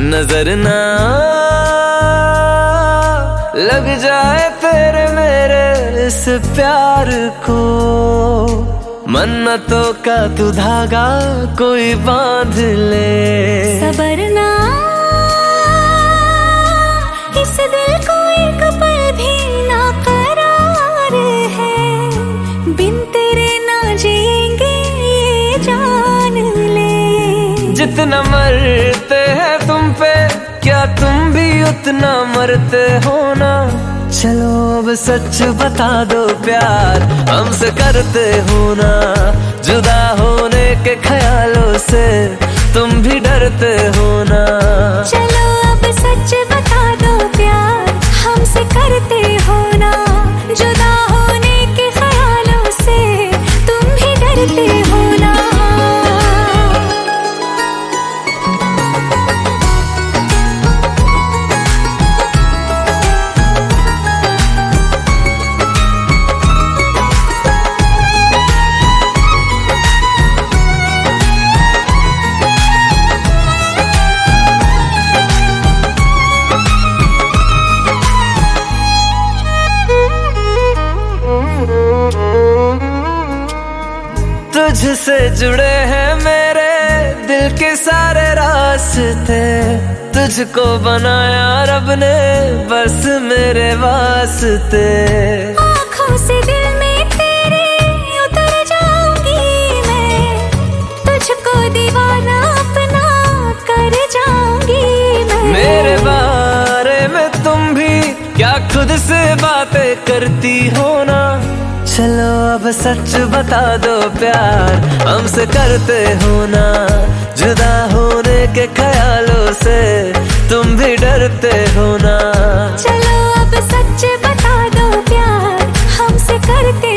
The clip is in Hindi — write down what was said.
नजर ना लग जाए तेरे मेरे इस प्यार को, मन्नतों का तू धागा कोई बांध ले। सबर ना इस दिल को एक पल भी ना करार है, बिन तेरे ना जिएंगे ये जान ले। जितना मरते हैं तुम पे क्या तुम भी उतना मरते हो ना, चलो अब सच बता दो प्यार हमसे करते हो ना, जुदा होने के ख्यालों से तुम भी डरते हो ना। चलो अब सच बता दो प्यार हमसे करते हो ना, जुदा होने के ख्यालों से तुम भी डरते हो ना। तुझसे जुड़े हैं मेरे दिल के सारे रास्ते, तुझको बनाया रब ने बस मेरे वास्ते। आँखों से दिल में तेरे उतर जाऊंगी मैं, तुझको दीवाना अपना कर जाऊंगी मैं। मेरे बारे में तुम भी क्या खुद से बातें करती हो ना, चलो अब सच बता दो प्यार हमसे करते हो ना, जुदा होने के ख्यालों से तुम भी डरते हो ना। चलो अब सच बता दो प्यार हमसे करते